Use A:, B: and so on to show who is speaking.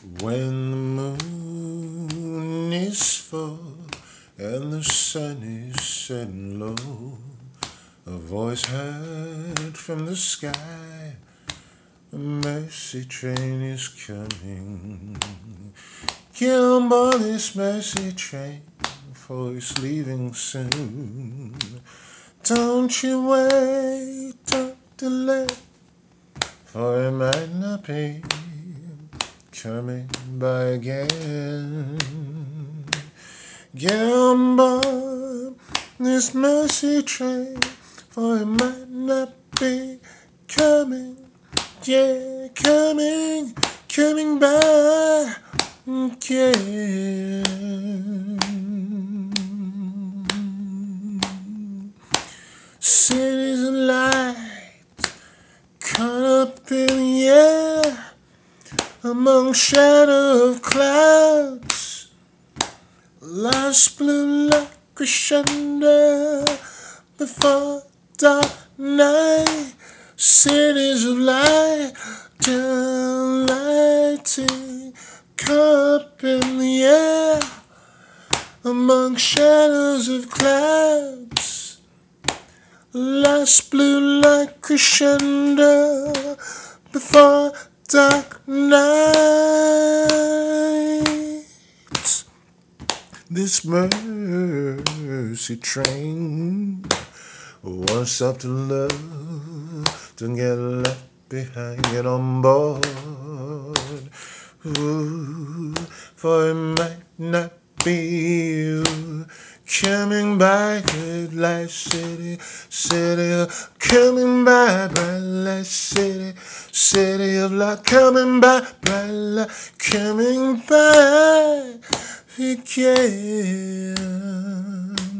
A: When the moon is full and the sun is setting low, a voice heard from the sky, a mercy train is coming. Get on board this mercy train, for it's leaving soon. Don't you wait, don't delay, for it might not be coming by again. Get on board this mercy train, for it might not be coming, yeah, coming back again. Cities of light caught up in the air among shadow of clouds, last blue like crescendo before dark night. Cities of light, lighting, caught up in the air among shadows of clouds, last blue like crescendo before dark night. This mercy train won't stop to love, don't get left behind, get on board. Ooh, for it might not be you coming back at Light City, coming by bright light city, city of light, coming by bright light, coming by again.